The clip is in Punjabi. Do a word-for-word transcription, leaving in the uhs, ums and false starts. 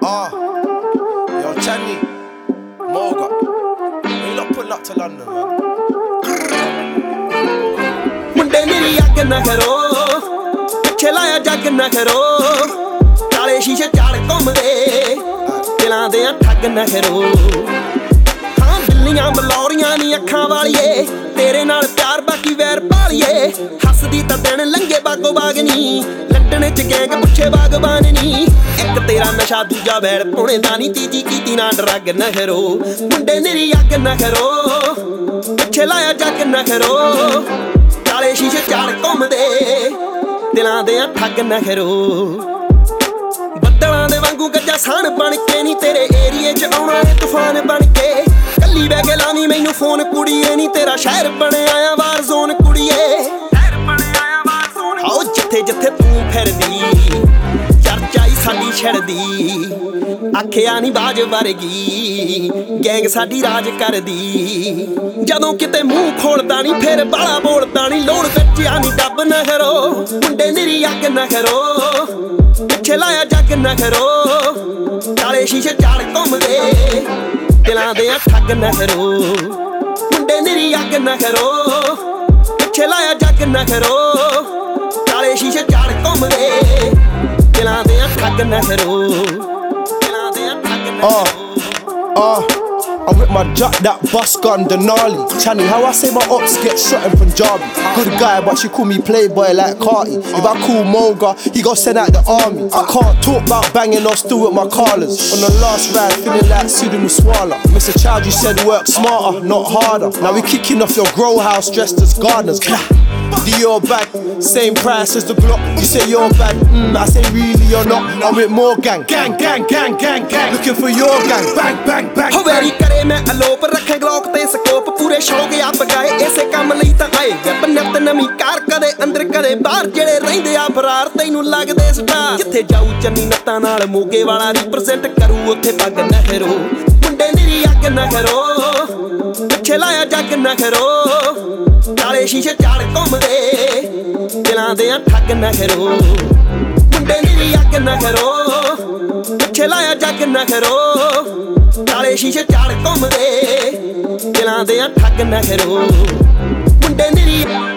Ah, yo, Channy, Moga, we lot pull up to London, man. ਮੁੰਡੇ ਮੇਰੀ ਅੱਗ ਨਾ ਕਰੋ, ਪਿੱਛੇ ਲਾਇਆ ਜੱਗ ਨਾ ਕਰੋ, ਕਾਲੇ ਸ਼ੀਸ਼ੇ ਚਾੜ ਘੁੰਮਦੇ, ਦਿਲਾਂ ਦੇ ਠੱਗ ਨਾ ਕਰੋ। ਹਾਂ ਬਿੱਲੀਆਂ ਬਲੌਰੀਆਂ ਨੀ ਅੱਖਾਂ ਵਾਲੀਏ, ਤੇਰੇ ਨਾਲ ਪਿਆਰ ਬਾਕੀ ਵੈਰ ਭਾਲੀਏ। ਹੱਸਦੀ ਤਾਂ ਦਿਨ ਲੰਘੇ ਬਾਗੋ ਬਾਗ ਨੀ, ਲੰਡਨ ਚ ਗੈਂਗ ਪੁੱਛੇ ਬਾਗਬਾਨ ਨੀ। ਇੱਕ ਤੇਰਾ ਨਸ਼ਾ ਦੂਜਾ ਵੈਰ ਪੁਣੇ ਦਾ ਨੀ, ਤੀਜੀ ਕੀਤੀ ਨਾ ਡਰੱਗ ਨਾ ਕਰੋ। ਮੁੰਡੇ ਮੇਰੀ ਅੱਗ ਨਾ ਕਰੋ, ਪਿੱਛੇ ਲਾਇਆ ਜੱਗ ਨਾ ਕਰੋ, ਕਾਲੇ ਸ਼ੀਸ਼ੇ ਚਾੜ ਘੁੰਮਦੇ, ਦਿਲਾਂ ਦੇ ਠੱਗ ਨਾ ਕਰੋ। ਬੱਦਲਾਂ ਦੇ ਵਾਂਗੂ ਗੱਜਾ ਸਾਣ ਬਣ ਕੇ ਨੀ, ਤੇਰੇ ਏਰੀਏ ਚ ਆਉਣਾ ਏ ਤੂਫਾਨ ਬਣ ਕੇ। ਕੱਲੀ ਬਹਿ ਕੇ ਲਾਵੀਂ ਮੈਨੂੰ ਫੋਨ ਕੁੜੀਏ ਨੀ, ਤੇਰਾ ਸ਼ਹਿਰ ਬਣਿਆ ਆ ਵਾਰ ਜ਼ੋਨ ਕੁੜੀਏ। ਆਓ ਜਿੱਥੇ ਜਿੱਥੇ ਤੂੰ ਫਿਰਦੀ, ਚਰਚਾ ਹੀ ਸਾਡੀ ਛਿੜਦੀ। ਆਖਿਆ ਨੀ ਬਾਜ ਵਰਗੀ ਗੈਂਗ ਸਾਡੀ ਰਾਜ ਕਰਦੀ। ਜਦੋਂ ਕਿਤੇ ਮੂੰਹ ਖੋਲਦਾ ਨੀ ਫਿਰ ਬਾਲਾ ਬੋਲਦਾ ਨੀ, ਲੋੜ ਵਿੱਚ ਆ ਨੀ ਡੱਬ ਨਾ ਕਰੋ। ਮੁੰਡੇ ਮੇਰੀ ਅੱਗ ਨਾ ਕਰੋ, ਪਿੱਛੇ ਲਾਇਆ ਜੱਗ ਨਾ ਕਰੋ, ਕਾਲੇ ਸ਼ੀਸ਼ੇ ਚਾੜ ਘੁੰਮਦੇ, ਦਿਲਾਂ ਦੇ ਠੱਗ ਨਾ ਕਰੋ। ਮੁੰਡੇ ਮੇਰੀ ਅੱਗ ਨਾ ਕਰੋ, ਪਿੱਛੇ ਲਾਇਆ ਜੱਗ ਨਾ ਕਰੋ, ਕਾਲੇ ਸ਼ੀਸ਼ੇ ਚਾੜ ਘੁੰਮਦੇ, ਦਿਲਾਂ ਦੇ ਠੱਗ ਨਾ ਕਰੋ, ਦਿਲਾਂ ਦੇ ਠੱਗ ਨਾ ਕਰੋ। Ah, I'm with my jack, that bus gun, Denali. Channy, how I say my ops get shot in Punjabi. Good guy, but she call me playboy like Carti. If I call Moga, he gon' send out the army. I can't talk about banging or still with my callers. On the last ride, feeling like Sudi Muswala. Mister Child, you said work smarter, not harder. Now we kicking off your grow house dressed as gardeners. Dior bag, same price as the Glock. You say you're bad, mm, I say really you're not. I'm with more gang, gang, gang, gang, gang, gang. Looking for your gang, bang, bang, bang. ਹੋ ਵੈਰੀ ਕਰੇ ਮੈਂ ਅਲੋਪ ਰੱਖਾਂ ਗਲੋਕ ਤੇ ਸਕੋਪ, ਪੂਰੇ ਸ਼ੌਕ ਆਪ ਗਾਏ ਇਸੇ ਕੰਮ ਲਈ ਤਾਂ ਆਏ। ਬੰਨਤ ਨਵੀਂ ਕਾਰ ਕਦੇ ਅੰਦਰ ਕਦੇ ਬਾਹਰ, ਜਿਹੜੇ ਰਹਿੰਦੇ ਆ ਫਰਾਰ ਤੈਨੂੰ ਲੱਗਦੇ ਸਟਾਰ। ਜਿੱਥੇ ਜਾਊ ਚੰਨੀ ਨੱਤਾਂ ਨਾਲ ਮੋਗੇ ਵਾਲਾ ਰਿਪਰੈਜ਼ੈਂਟ ਕਰੂ, ਉੱਥੇ ਪੱਗ ਨਾ ਕਰੋ। ਮੁੰਡੇ ਮੇਰੀ ਅੱਗ ਨਾ ਕਰੋ, ਪਿੱਛੇ ਲਾਇਆ ਜੱਗ ਨਾ ਕਰੋ, ਕਾਲੇ ਸ਼ੀਸ਼ੇ ਚਾੜ ਘੁੰਮਦੇ, ਦਿਲਾਂ ਦੇ ਠੱਗ ਨਾ ਕਰੋ। ਮੁੰਡੇ ਮੇਰੀ ਅੱਗ ਨਾ ਕਰੋ, ਪਿੱਛੇ ਲਾਇਆ ਜੱਗ ਨਾ ਕਰੋ, ਕਾਲੇ ਸ਼ੀਸ਼ੇ ਚਾੜ ਘੁੰਮਦੇ, ਦਿਲਾਂ ਦੇ ਠੱਗ ਨਾ ਕਰੋ। ਮੁੰਡੇ ਮੇਰੀ